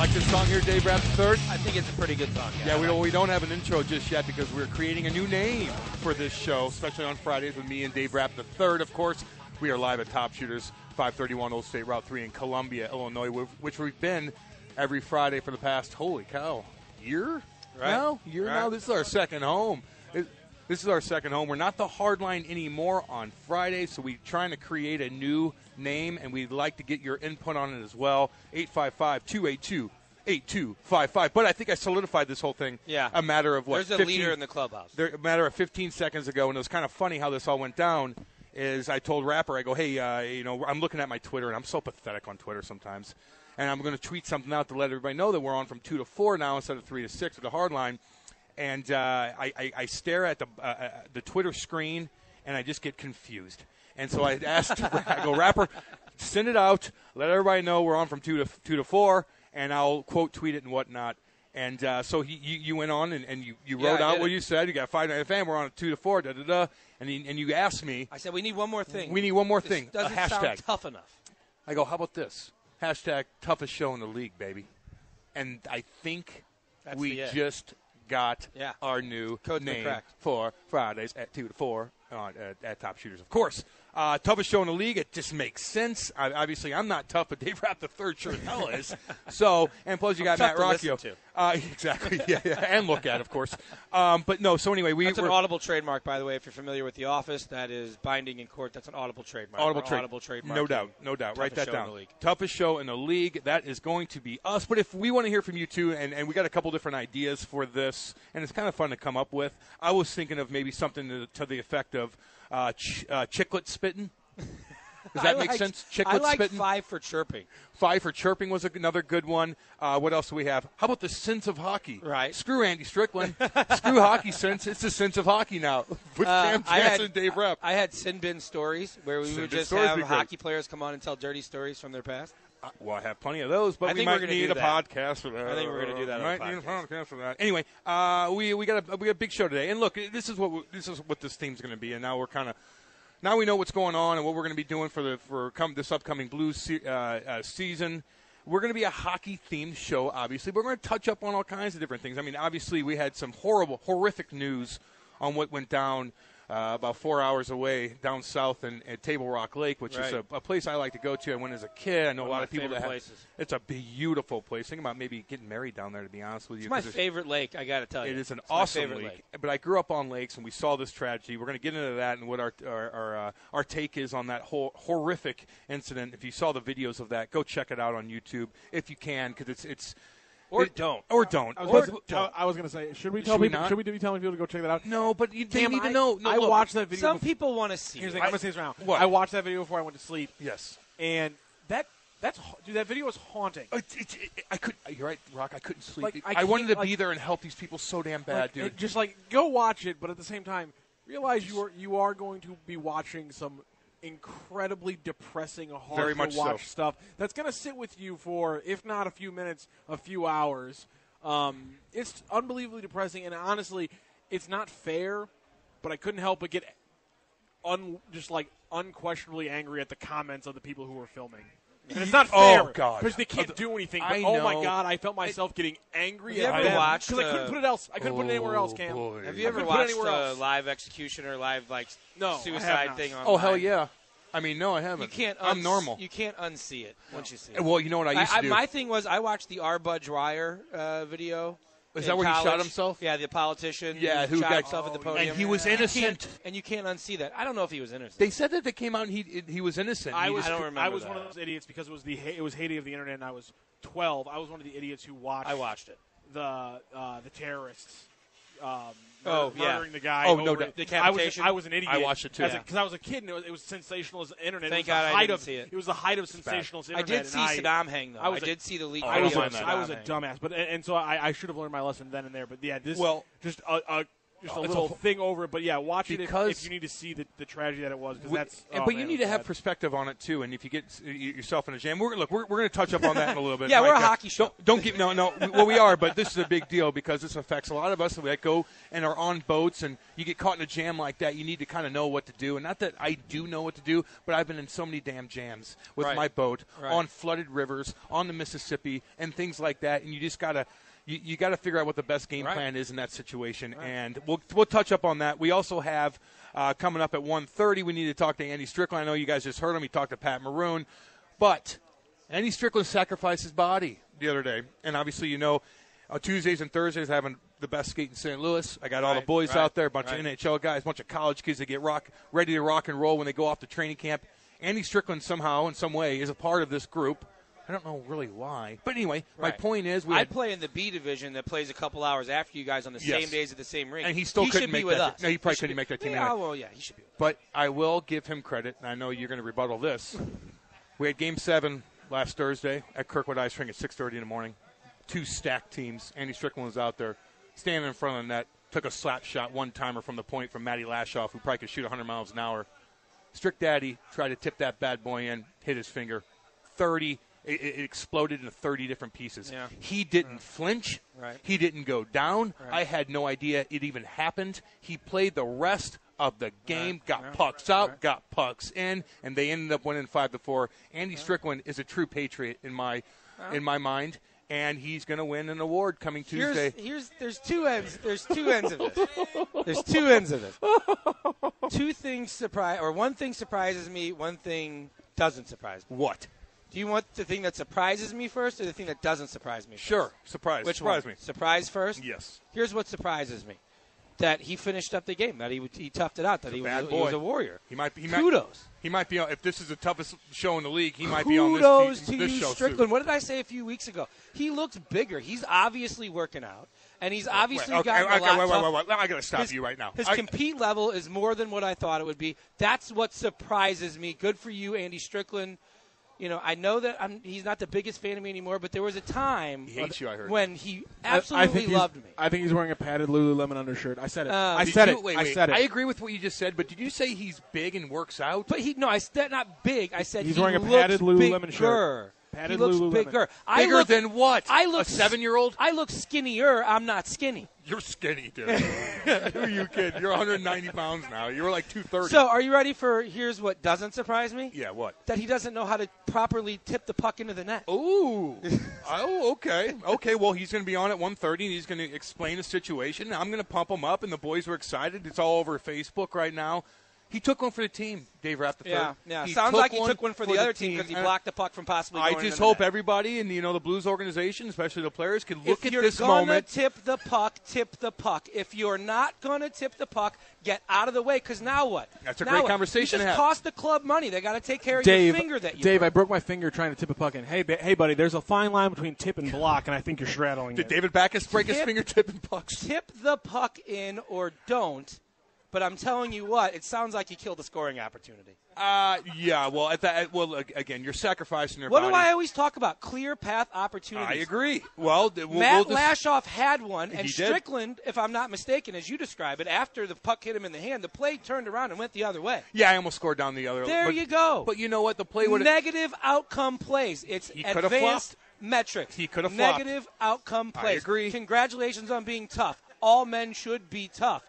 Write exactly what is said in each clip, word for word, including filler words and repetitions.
like this song here, Dave Rapp the third? I think it's a pretty good song. Yeah, Yeah, we don't, we don't have an intro just yet because we're creating a new name for this show, especially on Fridays with me and Dave Rapp the third. Of course, we are live at Top Shooters, five thirty-one Old State Route three in Columbia, Illinois, which we've been every Friday for the past, holy cow, year? Right. Now? Year right. now? This is our second home. It, This is our second home. We're not the hard line anymore on Friday, so we're trying to create a new name, and we'd like to get your input on it as well. eight five five, two eight two, eight two five five. But I think I solidified this whole thing Yeah. a matter of what? There's a fifteen leader in the clubhouse. There, a matter of fifteen seconds ago, and it was kind of funny how this all went down, is I told Rapper, I go, hey, uh, you know, I'm looking at my Twitter, and I'm so pathetic on Twitter sometimes, and I'm going to tweet something out to let everybody know that we're on from two to four now instead of three to six with the hard line. And uh, I, I, I stare at the uh, the Twitter screen, and I just get confused. And so I asked, I go, Rapper, send it out, let everybody know we're on from two to two to four, and I'll quote tweet it and whatnot. And uh, so he, you, you went on and, and you, you Yeah, wrote I out did what it. you said. You got five nine F M. We're on at two to four. Da da da. And he, and you asked me. I said we need one more thing. We need one more This thing. Doesn't a hashtag. sound tough enough. I go, how about this? Hashtag toughest show in the league, baby. And I think That's we the it. just got Yeah. our new Code's been name cracked. for Fridays at two to four on, at, at Top Shooters. Of course, uh, toughest show in the league. It just makes sense. I, obviously, I'm not tough, but Dave Rapp the third sure as hell is. So, and plus you got Tough Matt to Rocchio. listen to. Uh, exactly. Yeah, yeah, and look at, of course. Um, but no. So anyway, we That's an we're, audible trademark, by the way. If you're familiar with The Office, that is binding in court. That's an audible trademark. Audible, We're trade. audible trademark. No doubt, no doubt. Write that Toughest show in down. the league. Toughest show in the league. That is going to be us. But if we want to hear from you too, and, and we got a couple different ideas for this, and it's kind of fun to come up with. I was thinking of maybe something to, to the effect of uh, ch- uh, chiclet spitting. Does that I make liked- sense? I Chiclet like spitting. five for chirping. Five for chirping was another good one. Uh, what else do we have? How about the sense of hockey? Right. Screw Andy Strickland. Screw hockey sense. It's the sense of hockey now. With Uh, Cam I Jansen had- and Dave Rapp. I had sin bin stories where we Sin would bin just stories have would be great. hockey players come on and tell dirty stories from their past. Uh, well, I have plenty of those, but I we think might we're gonna need do a that. podcast for that. I think we're gonna do that on a Might need a podcast. podcast for that. Anyway, uh, we we got a we got a big show today, and look, this is what we, this is what this team's going to be, and now we're kind of now we know what's going on and what we're going to be doing for the for come this upcoming Blues se- uh, uh, season. We're going to be a hockey-themed show, obviously. But we're going to touch up on all kinds of different things. I mean, obviously, we had some horrible, horrific news on what went down uh, about four hours away down south in, at Table Rock Lake, which is Right. a, a place I like to go to. I went as a kid. I know One a lot of of my people that favorite have. places. It's a beautiful place. Think about maybe getting married down there, to be honest with you. It's my 'cause it's- favorite lake, I got to tell you. it is an It's my awesome favorite lake. But I grew up on lakes, and we saw this tragedy. We're going to get into that and what our our our, uh, our take is on that whole horrific incident. If you saw the videos of that, go check it out on YouTube if you can, because it's it's Or it- don't. or don't I was, or gonna, don't. I, I was gonna say, should we Should tell we people? not? Should we be telling people to go check that out? No, but you, they Cam, need I, to know. No, I look, watched that video. Some before, people want to see Here's it. the thing. I'm gonna say this now. What? I watched that video before I went to sleep, Yes. and that that's ha- dude. That video was haunting. It, it, it, I could. You're right, Rock. I couldn't sleep. Like, I I, wanted can't, to be like- there and help these people so damn bad, Like, dude. it- just like go watch it, but at the same time, realize you are you are going to be watching some incredibly depressing, hard Very to much so. watch stuff that's going to sit with you for, if not a few minutes, a few hours. Um, it's unbelievably depressing, and honestly, it's not fair. But I couldn't help but get un, just like unquestionably angry at the comments of the people who were filming. And it's not Oh, fair God. because they can't do anything. But I oh my know. God, I felt myself getting angry Have you at ever them watched, because I couldn't uh, put it else. I couldn't put it anywhere else, Oh, Cam. boy. Have you I ever couldn't put it watched anywhere a else. live execution or live like No, I have suicide not. thing on? Oh hell yeah! I mean, no, I haven't. You can't. I'm uns- normal. You can't unsee it once you see it. Well, you know what I used I, to do. my thing was I watched the R. Bud Dwyer uh, video. Is in that where he shot college. himself? Yeah, the politician. Yeah, who shot got- himself at the Oh, podium. and he was You can't- innocent. and you can't unsee that. I don't know if he was innocent. They said that they came out and he he was innocent. I He was just- I don't remember I was that. one of those idiots because it was the it was heyday of the internet, and I was twelve. I was one of the idiots who watched. I watched it. the uh, the terrorists. Um, Oh, yeah. murdering the guy. Oh, no over doubt. it. Decapitation? I was, I was an idiot. I watched it, too. because I was a kid, and it was, it was sensationalist internet. Thank it was God the I height didn't of, see it. was the height of bad. sensationalist I internet. did see and I, Saddam hang though. I I, was a- did see the leak. Oh, I video was, don't of mind a, that. I was a Saddam hang. dumbass, but and, and so I, I should have learned my lesson then and there. But yeah, this Well- just a, a just a It's little a- thing over it. But yeah, watch it if, Because- if you need to see the, the tragedy that it was. Because We- that's. and- oh, but man, you it need was to have bad. perspective on it too. And if you get s- y- yourself in a jam, we're look, we're, we're going to touch up on that in a little bit. Yeah, we're Mike. a hockey show. Don't, don't keep no no. Well, we are, but this is a big deal because this affects a lot of us that go and are on boats, and you get caught in a jam like that. You need to kind of know what to do. And not that I do know what to do, but I've been in so many damn jams with Right. my boat Right. on flooded rivers, on the Mississippi, and things like that. And you just gotta. You, you got to figure out what the best game Right. plan is in that situation, and we'll we'll touch up on that. We also have uh, coming up at one thirty. We need to talk to Andy Strickland. I know you guys just heard him. He talked to Pat Maroon, but Andy Strickland sacrificed his body the other day, and obviously you know uh, Tuesdays and Thursdays having the best skate in Saint Louis. I got all the Right, boys right, out there, a bunch right. of N H L guys, a bunch of college kids that get rock ready to rock and roll when they go off to training camp. Andy Strickland somehow, in some way, is a part of this group. I don't know really why. But anyway, my Right. point is we I had, play in the B division that plays a couple hours after you guys on the Yes. same days at the same rink. And he still couldn't should make be with that- us. no, he probably should couldn't be- make that team Yeah, anyway. well, yeah, he should be with us. But I will give him credit, and I know you're going to rebuttal this. We had Game seven last Thursday at Kirkwood Ice Rink at six thirty in the morning. Two stacked teams. Andy Strickland was out there standing in front of the net, took a slap shot, one-timer from the point from Matty Lashoff, who probably could shoot one hundred miles an hour. Strick Daddy tried to tip that bad boy in, hit his finger. thirty It, it exploded into thirty different pieces. Yeah. He didn't flinch. Right. He didn't go down. Right. I had no idea it even happened. He played the rest of the game, Right. got Right. pucks out, Right. got pucks in, and they ended up winning five to four. Andy Strickland is a true patriot in my in my mind, and he's going to win an award coming Tuesday. Here's, here's there's two ends. There's two ends of this. There's two ends of it. Two things surprise, or one thing surprises me. One thing doesn't surprise me. What? Do you want the thing that surprises me first, or the thing that doesn't surprise me? First? Sure. Surprise. Which Surprise one? me. Surprise first. Yes. Here's what surprises me: that he finished up the game. That he he toughed it out. That He's he a was, bad a, he was boy. a warrior. He might be. He might, Kudos. he might be. On, if this is the toughest show in the league, he might be on this, Kudos team, to this you, show. Strickland. Too. What did I say a few weeks ago? He looks bigger. He's obviously working out, and he's obviously Wait, okay, gotten a okay, lot wait, wait, tough- wait, wait. I got to stop his, you right now. His I, compete level is more than what I thought it would be. That's what surprises me. Good for you, Andy Strickland. You know, I know that I'm, he's not the biggest fan of me anymore, but there was a time He hates you, I heard. when he I- absolutely I think he's- loved me. I think he's wearing a padded Lululemon undershirt. I said it. Uh, I Did said you- it. Wait, I wait. said it. I agree with what you just said, but did you say he's big and works out? But he no, I said not big. I said He's he wearing a looks padded Lululemon bigger. shirt. Padded he looks Lululemon. bigger. I Bigger look, than what? I look a seven-year-old? I look skinnier. I'm not skinny. You're skinny, dude. Who are you kidding? You're one hundred ninety pounds now. You were like two thirty. So, are you ready for? Here's what doesn't surprise me: yeah, what? that he doesn't know how to properly tip the puck into the net. Ooh. oh, okay. Okay, well, he's going to be on at one thirty, and he's going to explain the situation. I'm going to pump him up, and the boys were excited. It's all over Facebook right now. He took one for the team, Dave Rapp the Yeah, third. yeah. He Sounds took like he took one for, the other team because he and blocked the puck from possibly. I going just into the hope net. everybody and you know the Blues organization, especially the players, can look if at you're this gonna moment. tip the puck, tip the puck. If you're not gonna tip the puck, get out of the way. Because now what? That's a Now great what? conversation You to just have. cost the club money. They got to take care of Dave, your finger that you. Dave, broke. I broke my finger trying to tip a puck in. Hey, ba- hey, buddy, there's a fine line between tip and block, and I think you're straddling Did it. David Backus break his Tip- finger tipping pucks? tip the puck in or don't. But I'm telling you what, it sounds like you killed a scoring opportunity. Uh, yeah. Well, at that, well, ag- again, you're sacrificing your What body. do I always talk about? Clear path opportunities. I agree. Well, th- we'll, Matt we'll dis- Lashoff had one, and He did. Strickland, if I'm not mistaken, as you describe it, after the puck hit him in the hand, the play turned around and went the other way. Yeah, I almost scored down the other. There but, you go. But you know what? The play would have. Negative outcome plays. It's He coulda advanced flopped. metrics. He coulda flopped. Negative outcome I plays. agree. Congratulations on being tough. All men should be tough.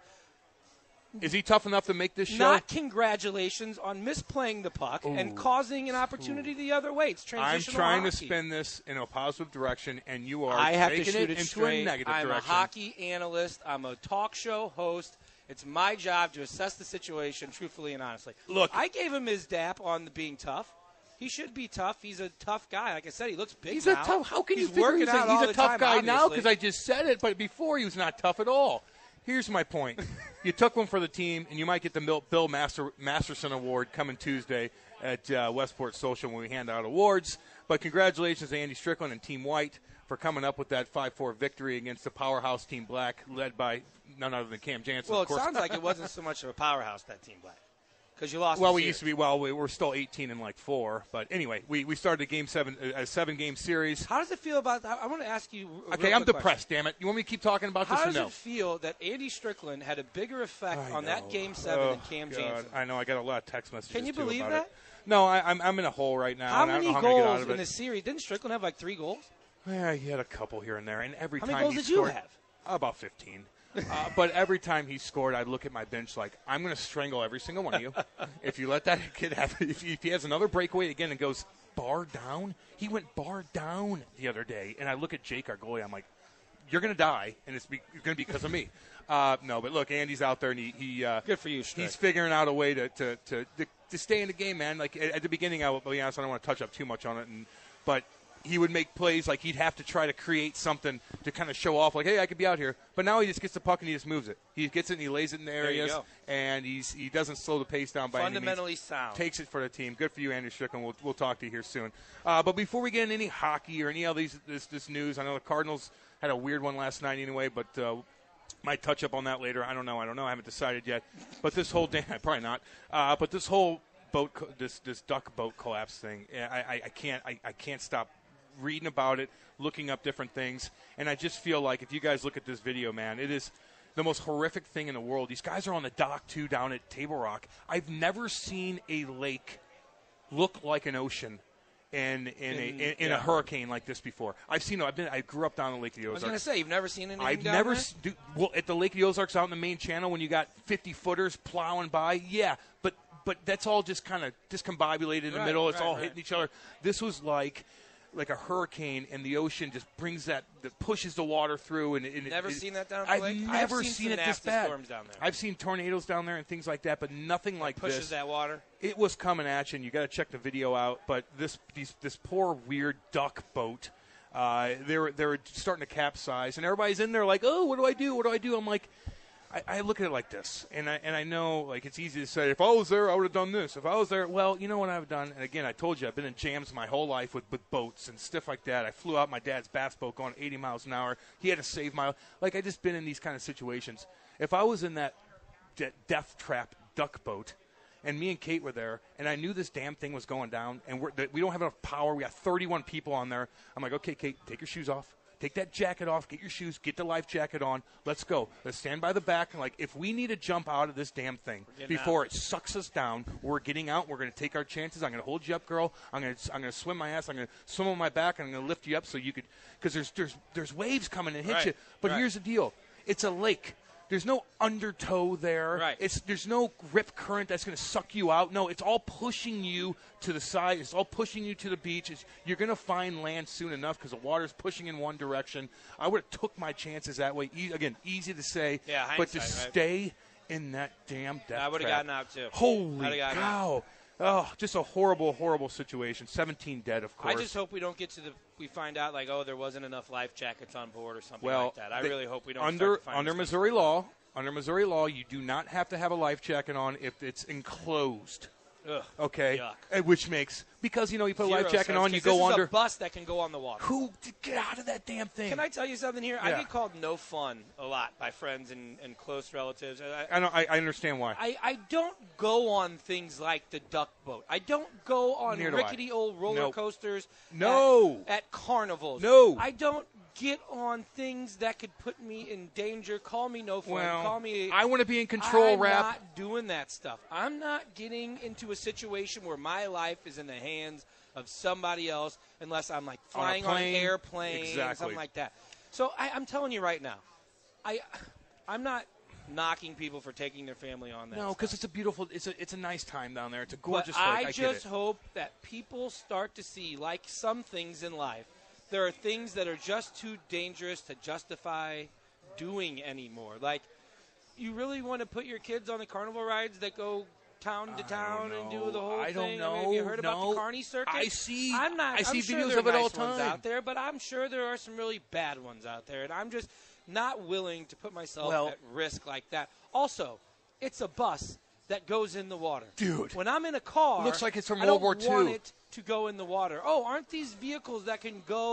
Is he tough enough to make this show? Not congratulations on misplaying the puck and causing an opportunity the other way. It's I'm transitional trying to hockey. spin this in a positive direction, and you are I have to taking shoot it it into straight. a negative I'm direction. a hockey analyst. I'm a talk show host. It's my job to assess the situation truthfully and honestly. Look- I gave him his dap on the being tough. He should be tough. He's a tough guy. Like I said, he looks big He's now. a tough. How can he's you figure working he's out a, he's all a the tough time, guy now? obviously. Because I just said it, but before he was not tough at all. Here's my point: you took one for the team, and you might get the Bill, Bill Master, Masterson Award coming Tuesday at uh, Westport Social when we hand out awards. But congratulations to Andy Strickland and Team White for coming up with that five four victory against the powerhouse Team Black, led by none other than Cam Jansen. Well, of it course. sounds like it wasn't so much of a powerhouse, that Team Black. because you lost. Well, the we series. used to be. Well, we, we're still eighteen and like four. But anyway, we, we started a game seven, a seven game series. How does it feel about? I, I want to ask you. A Okay, real I'm quick depressed. question. Damn it! You want me to keep talking about How this or does no? it feel that Andy Strickland had a bigger effect I on that know. game seven oh, than Cam God. Jansen? I know. I got a lot of text messages. Can you too believe about that? It. No, I, I'm I'm in a hole right now. How and I don't many know how I'm gonna get out goals of in it. the series? Didn't Strickland have like three goals? Yeah, he had a couple here and there, and every How time many goals he did you scored, have? about fifteen. uh, but every time he scored, I'd look at my bench like, I'm going to strangle every single one of you. If you let that kid have it, if he, if he has another breakaway again and goes bar down, he went bar down the other day. And I look at Jake, our goalie, I'm like, you're going to die, and it's, be, it's going to be because of me. Uh, no, but look, Andy's out there, and he, he uh, Good for you, Strick. he's figuring out a way to, to, to, to, to stay in the game, man. Like, at, at the beginning, I will be honest, I don't want to touch up too much on it, and but – he would make plays like he'd have to try to create something to kind of show off, like, hey, I could be out here. But now he just gets the puck and he just moves it. He gets it and he lays it in the There you areas, go. and he's he doesn't slow the pace down by any means. Fundamentally sound. Takes it for the team. Good for you, Andrew Strickland. We'll, we'll talk to you here soon. Uh, but before we get into any hockey or any of these this, this news, I know the Cardinals had a weird one last night anyway, but uh, might touch up on that later. I don't know. I don't know. I haven't decided yet. But this whole day, probably not. Uh, but this whole boat, co- this this duck boat collapse thing, I, I, I can't I, I can't stop reading about it, looking up different things, and I just feel like if you guys look at this video, man, it is the most horrific thing in the world. These guys are on the dock, too, down at Table Rock. I've never seen a lake look like an ocean in in, a, in, in yeah. a hurricane like this before. I've seen. I've been. I grew up down the Lake of the I was going to Ozarks. say, you've never seen anything I've down never there? s- do, well at the Lake of the Ozarks out in the main channel when you got fifty footers plowing by. Yeah, but but that's all just kind of discombobulated in the Right, middle. It's right, all right. hitting each other. This was like. Like a hurricane, and the ocean just brings that, that pushes the water through. And, and Never it, seen that down at the I've lake? I've never seen seen some it this nasty bad. storms down there. I've seen tornadoes down there and things like that, but nothing like Pushes this. that water. It was coming at you, and you got to check the video out. But this these, this poor weird duck boat, uh, they're they're starting to capsize, and everybody's in there like, oh, what do I do? What do I do? I'm like. I, I look at it like this, and I and I know like it's easy to say if I was there I would have done this. If I was there, well, you know what I've done. And again, I told you I've been in jams my whole life with, with boats and stuff like that. I flew out my dad's bass boat going eighty miles an hour. He had to save my like I just been in these kind of situations. If I was in that de- death trap duck boat, and me and Kate were there, and I knew this damn thing was going down, and we're, that we don't have enough power. We got thirty-one people on there. I'm like, okay, Kate, take your shoes off. Take that jacket off, get your shoes, get the life jacket on. Let's go. Let's stand by the back. And like, if we need to jump out of this damn thing before it sucks us down, we're getting out. We're going to take our chances. I'm going to hold you up, girl. I'm going to I'm going to swim my ass. I'm going to swim on my back, and I'm going to lift you up so you could, because there's there's there's waves coming and hit Right, you. But right. here's the deal: it's a lake. There's no undertow there. Right. It's there's no rip current that's going to suck you out. No, it's all pushing you to the side. It's all pushing you to the beach. It's, you're going to find land soon enough because the water's pushing in one direction. I would have took my chances that way. E- again, easy to say, Yeah, but to hindsight, right? stay in that damn death I would have trap. gotten out, too. Holy I'd have gotten cow! Oh, just a horrible, horrible situation. seventeen dead, of course. I just hope we don't get to the. We find out like, oh, there wasn't enough life jackets on board or something well, like that. I they- really hope we don't. under start to find under this Missouri law. Under Missouri law, you do not have to have a life jacket on if it's enclosed. Ugh, Okay, yuck. Uh, which makes because you know you put a Zero life jacket sense, on, you 'cause go this under. Is a bus that can go on the water. Who get out of that damn thing? Can I tell you something here? I Yeah. get called no fun a lot by friends and, and close relatives. I, I, don't, I, I understand why. I, I don't go on things like the duck boat. I don't go on Neither do I. rickety old roller Nope. coasters. No. At, at carnivals. No. I don't get on things that could put me in danger. Call me no fun. well, Call me. I want to be in control, I'm Rap. not doing that stuff. I'm not getting into a situation where my life is in the hands of somebody else unless I'm like On a flying on, plane. an airplane, Exactly. something like that. So I, I'm telling you right now, I, I'm not knocking people for taking their family on that. No, stuff. because it's a beautiful, it's a, it's a nice time down there. It's a But gorgeous I lake. I just get it. hope that people start to see, like some things in life, there are things that are just too dangerous to justify doing anymore. Like, you really want to put your kids on the carnival rides that go town to I town don't and do know. the whole I don't thing? I mean, have you know. heard about No. the carny circuit? I see- I'm not. I see I'm sure videos there of it are all nice the ones time. out there, but I'm sure there are some really bad ones out there, and I'm just not willing to put myself Well- at risk like that. Also, it's a bus that goes in the water. Dude. When I'm in a car, Looks like it's from I World don't War want Two. it to go in the water. Oh, aren't these vehicles that can go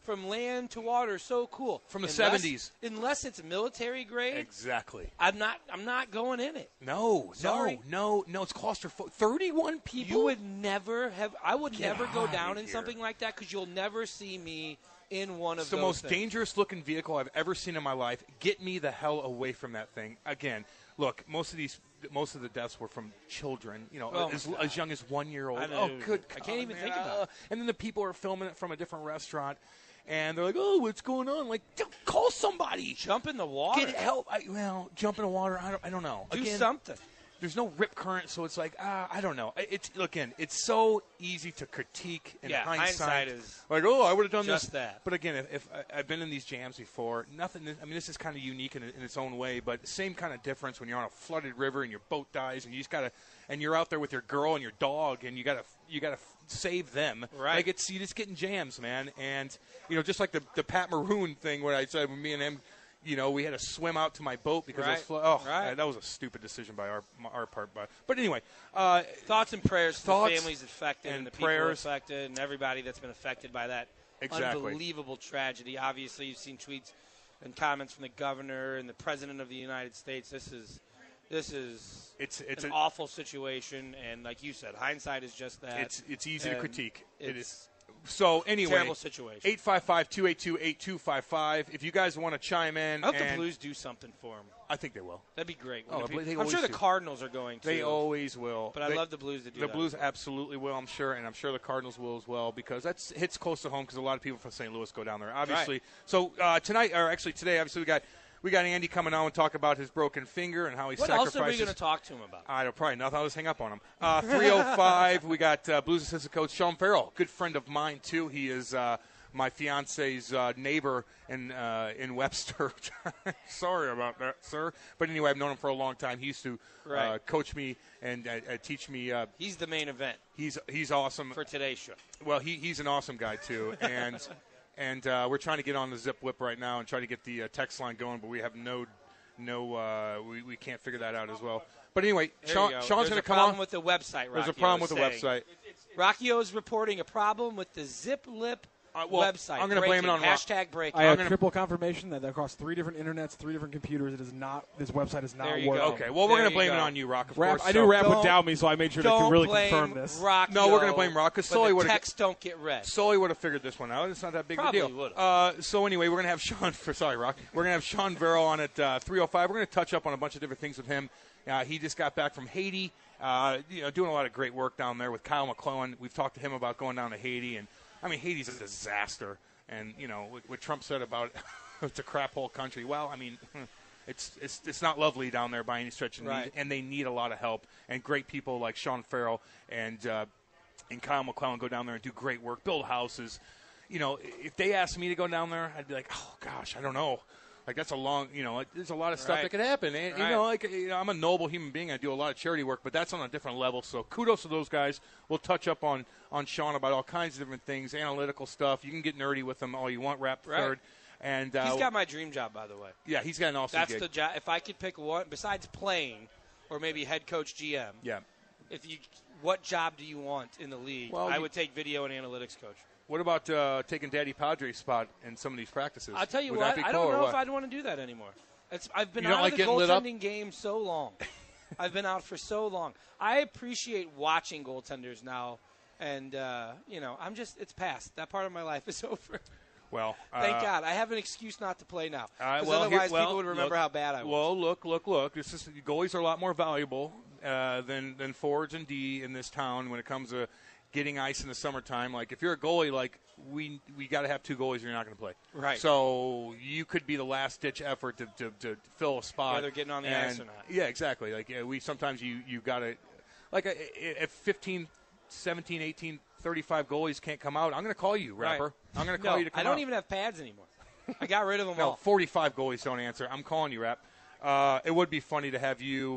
from land to water, so cool. From the Unless- seventies. Unless it's military grade, Exactly. I'm not. I'm not going in it. No, Sorry. no, no, no. It's claustrophobic. Thirty-one people. You would never have. I would Get never go outta down in here. something like that because you'll never see me in one of It's the those most things. dangerous looking vehicle I've ever seen in my life. Get me the hell away from that thing. Again, look, most of these, most of the deaths were from children. You know, Oh, as, my God. as young as one year old. I know. Oh, good. I can't God, even man. think about Uh, it. And then the people are filming it from a different restaurant, and they're like, "Oh, what's going on?" Like, call somebody. Jump in the water. Get help. I, well, jump in the water. I don't. I don't know. Do Again, something. There's no rip current, so it's like uh, I don't know. It's again, it's so easy to critique in Yeah, hindsight. hindsight is like, oh, I would have done just this. that. But again, if, if I, I've been in these jams before, nothing. I mean, this is kind of unique in, in its own way, but same kind of difference when you're on a flooded river and your boat dies, and you just gotta, and you're out there with your girl and your dog, and you gotta, you gotta save them. Right. Like it's you just get in jams, man, and you know, just like the the Pat Maroon thing where I said when me and him. You know, we had to swim out to my boat because Right. it was flo- oh, Right. that was a stupid decision by our our part. But but anyway, uh, Thoughts and prayers to Thoughts the families affected and, and the people prayers. affected and everybody that's been affected by that Exactly. unbelievable tragedy. Obviously, you've seen tweets and comments from the governor and the president of the United States. This is this is it's it's an a, awful situation, and like you said, hindsight is just that. it's it's easy to And critique. It it's is. So anyway, terrible situation. eight five five, two eight two, eight two five five. If you guys want to chime in, I hope and the Blues do something for him. I think they will. That'd be great. Oh, wouldn't it be? they I'm always sure the do. Cardinals are going to. They always will. But They- I'd love the Blues to do The that. Blues as well. absolutely will, I'm sure, and I'm sure the Cardinals will as well because that's hits close to home because a lot of people from Saint Louis go down there. Obviously, so uh, tonight or actually today, obviously we got we got Andy coming on and talk about his broken finger and how he What sacrifices. else are we going to talk to him about? I don't probably nothing. I'll just hang up on him. Uh, three oh five, we got uh, Blues assistant coach Sean Farrell, good friend of mine too. He is uh, my fiance's uh, neighbor in uh, in Webster. Sorry about that, sir. But anyway, I've known him for a long time. He used to uh, Right. coach me and uh, uh, teach me. Uh, He's the main event he's he's awesome. for today's show. Well, he he's an awesome guy too, and and uh, we're trying to get on the Zip Whip right now and try to get the uh, text line going, but we have no no uh, we we can't figure that out as well. But anyway, There Sean, you go. Sean's There's going a to come problem on. with the website. There's a Rockio problem is with the saying. website. Rockio's reporting a problem with the Zip Lip Uh, well, website. I'm gonna blame it Breaking. on Rock- hashtag breaking. I have gonna- triple confirmation that across three different internets, three different computers, it is not. This website is not There you working. go. Okay, well, we're There going to you blame go. it on you, Rock. Of Rap, course. I knew so- Rap Don't- would doubt me, so I made sure to Don't really blame confirm this. Rockio, No, we're gonna blame Rock, 'cause but Sully the would've- texts don't get read. Sully would have figured this one out. It's not that big Probably of a deal. would've. Uh, so anyway, we're going to have Sean. For, sorry, Rock. We're going to have Sean Verrill on at uh, three oh five. We're going to touch up on a bunch of different things with him. Uh, he just got back from Haiti. Uh, you know, doing a lot of great work down there with Kyle McClellan. We've talked to him about going down to Haiti, and I mean, Haiti's a disaster. And you know what, what Trump said about it's a crap hole country. Well, I mean, it's it's it's not lovely down there by any stretch of the Right. need, and they need a lot of help. And great people like Sean Farrell and uh, and Kyle McClellan go down there and do great work, build houses. You know, if they asked me to go down there, I'd be like, oh gosh, I don't know. Like that's a long, you know, like, there's a lot of stuff Right. that could happen. And, you Right. know, like you know, I'm a noble human being. I do a lot of charity work, but that's on a different level. So kudos to those guys. We'll touch up on on Sean about all kinds of different things, analytical stuff. You can get nerdy with them all you want. Rap Right. third, and uh, He's got my dream job, by the way. yeah, he's got an awesome That's gig. the job. If I could pick one, besides playing, or maybe head coach, G M. yeah. If you, what job do you want in the league? Well, I you- would take video and analytics coach. What about uh, taking Daddy Padre's spot in some of these practices? I'll tell you Would what. that be I cool don't or know what? if I'd want to do that anymore. It's, I've been You don't out like of the getting lit up? goaltending game so long. I've been out for so long. I appreciate watching goaltenders now, and uh, you know, I'm just it's past. That part of my life is over. Well, Thank uh, God I have an excuse not to play now. Uh, Because well, here- otherwise, well, people would remember look, how bad I was. Well, look, look, look. This is goalies are a lot more valuable uh, than than forwards and D in this town when it comes to getting ice in the summertime. Like if you're a goalie, like we we got to have two goalies, or you're not going to play. Right. So you could be the last ditch effort to, to, to fill a spot. Whether getting on the and, ice or not. Yeah, exactly. Like yeah, we sometimes you you got to like uh, if fifteen, seventeen, eighteen, thirty-five goalies can't come out, I'm going to call you, Right. Rapper. I'm going to call no, you to come I don't out. even have pads anymore. I got rid of them No, all. forty-five goalies don't answer. I'm calling you, Rap. Uh, it would be funny to have you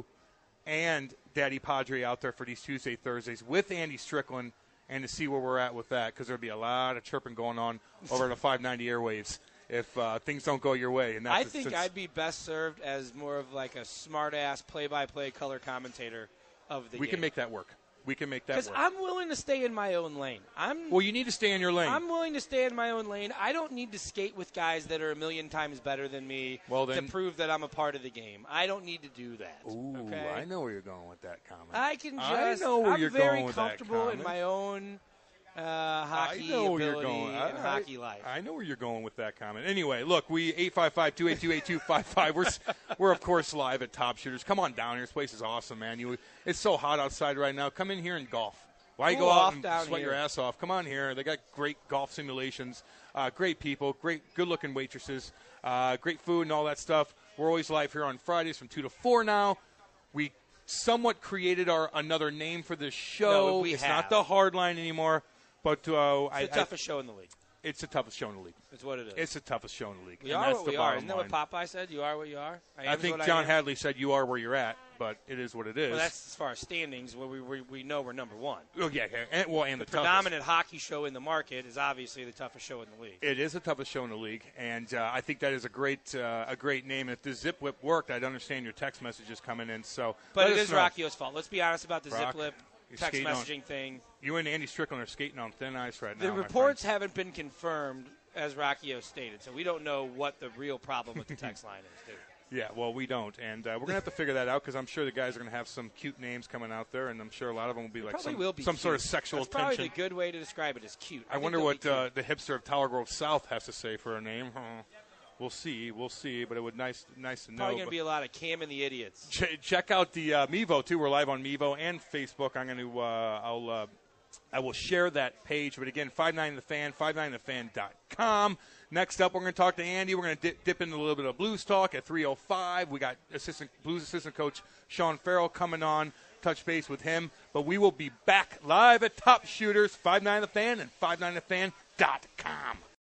and Daddy Padre out there for these Tuesday, Thursdays with Andy Strickland and to see where we're at with that because there'd be a lot of chirping going on over the five ninety airwaves if uh, things don't go your way. And that's I a- think since- I'd be best served as more of like a smart-ass play-by-play color commentator of the we game. can make that work. We can make that Because work. I'm willing to stay in my own lane. I'm Well, you need to stay in your lane. I'm willing to stay in my own lane. I don't need to skate with guys that are a million times better than me Well, then- to prove that I'm a part of the game. I don't need to do that. Ooh, okay? I know where you're going with that comment. I can I just. know where I'm you're very going with that comfortable in comment. my own uh, hockey I know where you're ability going. and I, hockey life. I know where you're going with that comment. Anyway, look, we eight five five, two eight two, eight two five five. We're s- we're of course live at Top Shooters. Come on down here. This place is awesome, man. You it's so hot outside right now. Come in here and golf. Why Cool go out off and down sweat here. your ass off? Come on here. They got great golf simulations, uh, great people, great good-looking waitresses, uh, great food and all that stuff. We're always live here on Fridays from two to four now. We somewhat created our another name for this show. No, we it's have. not the hard line anymore, but uh, It's I, the toughest show in the league. I, it's the toughest show in the league. It's what it is. It's the toughest show in the league. we and are that's what the we are. bottom Isn't that what line. Popeye said? You are what you are. I, I am think what John I am. Hadley said you are where you're at, but it is what it is. Well, that's as far as standings, where we, we, we know we're number one. oh, yeah, yeah, and, well, and the, The toughest. predominant hockey show in the market is obviously the toughest show in the league. It is the toughest show in the league, and uh, I think that is a great uh, a great name. If the Zip Whip worked, I'd understand your text messages coming in. So, But let it us is know. Rockio's fault. Let's be honest about the Rock, zip lip you're text skating on- messaging thing. You and Andy Strickland are skating on thin ice right now. The my reports friend. haven't been confirmed, as Rockio stated, so we don't know what the real problem with the text line is, dude. Yeah, well, we don't, and uh, we're gonna have to figure that out because I'm sure the guys are gonna have some cute names coming out there, and I'm sure a lot of them will be like Probably some, will be some cute. sort of sexual That's probably tension. the good way to describe it is cute. I think wonder they'll what be uh, cute. the hipster of Tower Grove South has to say for a name. Huh. We'll see, we'll see, but it would nice nice to know. Probably going to But- be a lot of Cam and the Idiots. Ch- check out the uh, Mevo too. We're live on Mevo and Facebook. I'm going to uh, I'll uh, I will share that page. But again, five nine the fan, five nine the fan dot com. Next up, we're going to talk to Andy. We're going to dip, dip into a little bit of blues talk at three oh five. We got assistant blues assistant coach Sean Farrell coming on. Touch base with him. But we will be back live at Top Shooters, five nine the fan and five nine the fan dot com.